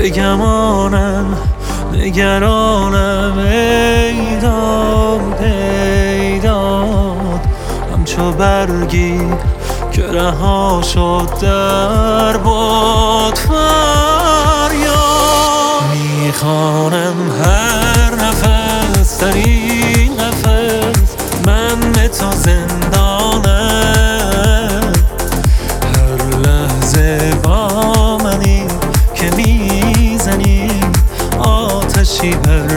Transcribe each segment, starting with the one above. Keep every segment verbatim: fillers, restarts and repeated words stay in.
بگمانم نگرانم ای داد ای داد همچو برگی که رها شد در باد فریاد میخوانم هر نفس در این قفس من به تو زندانم هر لحظه با منی که میزنی آتشی بر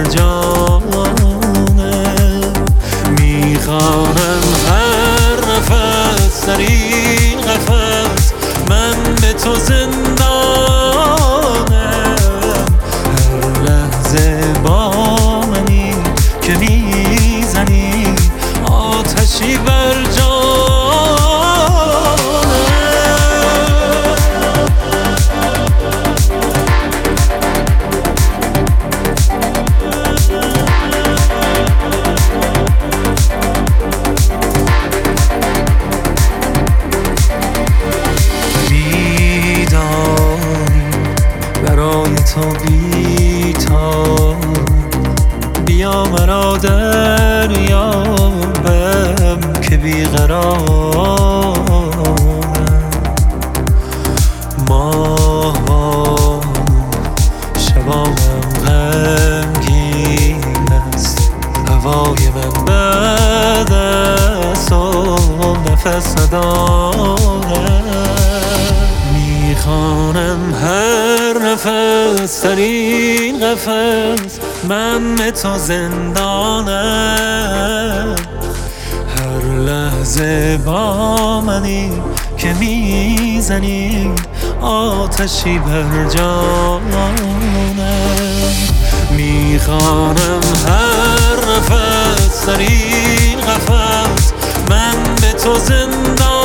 جانم میخوانم هر نفس در این قفس من به تو زندانم هر لحظه با منی که میزنی آتشی بر جانم تو بی‌تاب بیا مرا دریابم که بیقرارم ماه شبامم غمگین است هوای من بد است و نفس ندارم میخوانم هر نفس در این قفس من به تو زندانم هر لحظه با منی که میزنی آتشی بر جانم میخوانم هر نفس در این قفس من به تو زندانم